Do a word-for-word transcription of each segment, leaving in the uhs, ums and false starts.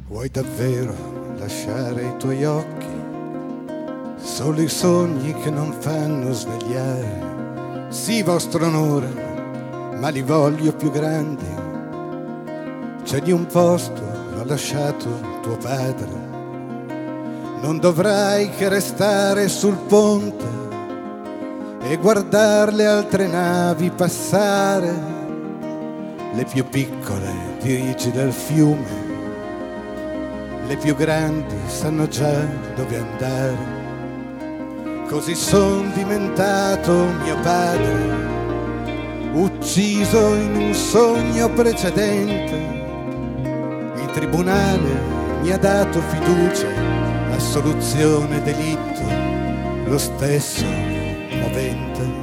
Vuoi davvero lasciare i tuoi occhi solo i sogni che non fanno svegliare? Sì, vostro onore, ma li voglio più grandi. C'è di un posto, l'ha lasciato tuo padre. Non dovrai che restare sul ponte e guardare le altre navi passare. Le più piccole dirigi del fiume, le più grandi sanno già dove andare. Così son diventato mio padre, ucciso in un sogno precedente. Il tribunale mi ha dato fiducia, assoluzione delitto, lo stesso movente.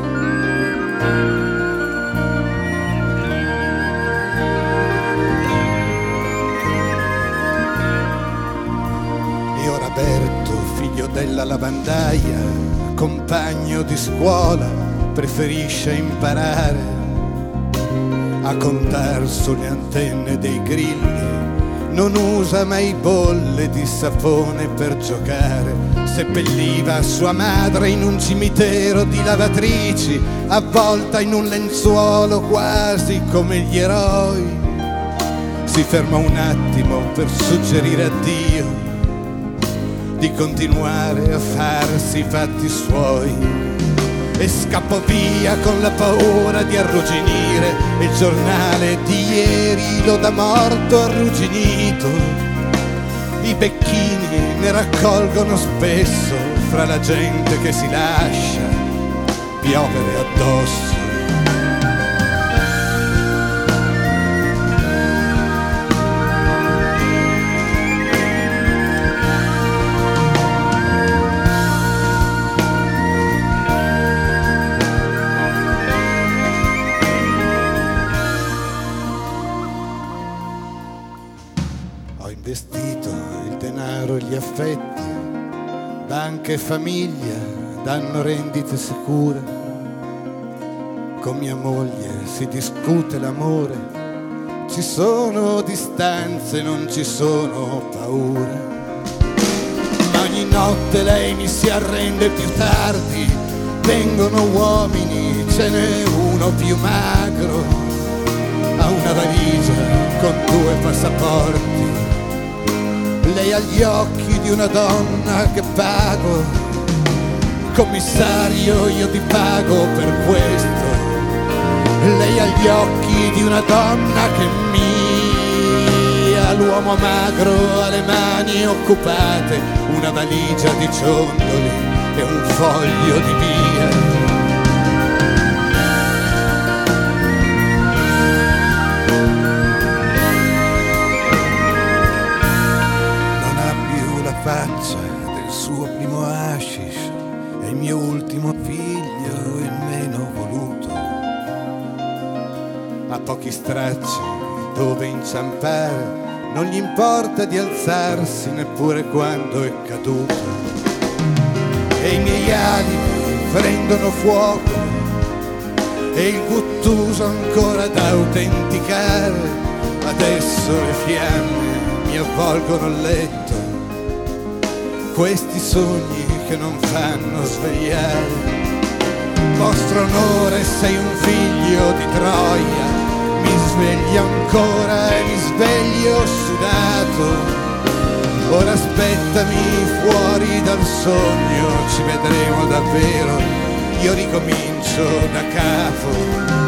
E ora Berto, figlio della lavandaia, compagno di scuola, preferisce imparare a contar sulle antenne dei grilli. Non usa mai bolle di sapone per giocare. Seppelliva sua madre in un cimitero di lavatrici, avvolta in un lenzuolo quasi come gli eroi. Si ferma un attimo per suggerire a Dio di continuare a farsi i fatti suoi. E scappo via con la paura di arrugginire. Il giornale di ieri lo dà morto arrugginito. I becchini ne raccolgono spesso fra la gente che si lascia piovere addosso. Ho investito il denaro e gli affetti, banche e famiglia danno rendite sicure. Con mia moglie si discute l'amore, ci sono distanze, non ci sono paure. Ma ogni notte lei mi si arrende più tardi, vengono uomini, ce n'è uno più magro, ha una valigia con due passaporti. Lei ha gli occhi di una donna che pago. Commissario, io ti pago per questo. Lei ha gli occhi di una donna che mia. L'uomo magro ha le mani occupate, una valigia di ciondoli e un foglio di via. Faccia del suo primo hashish, è il mio ultimo figlio, il meno voluto. Ha pochi stracci dove inciampare, non gli importa di alzarsi neppure quando è caduto. E i miei alibi prendono fuoco e il guttuso ancora da autenticare. Adesso le fiamme mi avvolgono il letto, questi sogni che non fanno svegliare. Vostro onore, sei un figlio di Troia, mi sveglio ancora e mi sveglio sudato. Ora aspettami fuori dal sogno, ci vedremo davvero, io ricomincio da capo.